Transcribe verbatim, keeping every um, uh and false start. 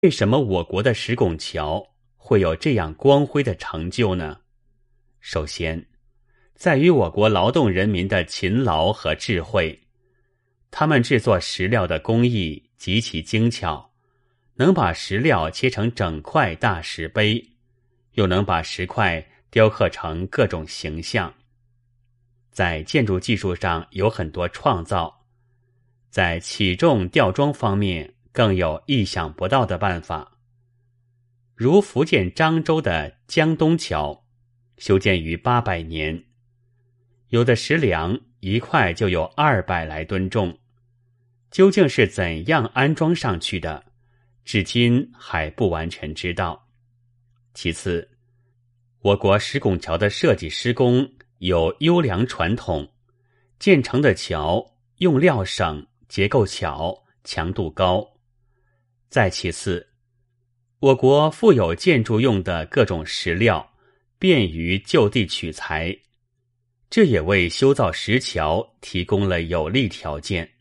为什么我国的石拱桥会有这样光辉的成就呢？首先，在于我国劳动人民的勤劳和智慧，他们制作石料的工艺极其精巧，能把石料切成整块大石碑，又能把石块雕刻成各种形象。在建筑技术上有很多创造，在起重吊装方面更有意想不到的办法。如福建漳州的江东桥，修建于八百年，有的石梁一块就有二百来吨重，究竟是怎样安装上去的，至今还不完全知道。其次，我国石拱桥的设计施工有优良传统，建成的桥用料省，结构巧，强度高。再其次，我国富有建筑用的各种石料，便于就地取材，这也为修造石桥提供了有利条件。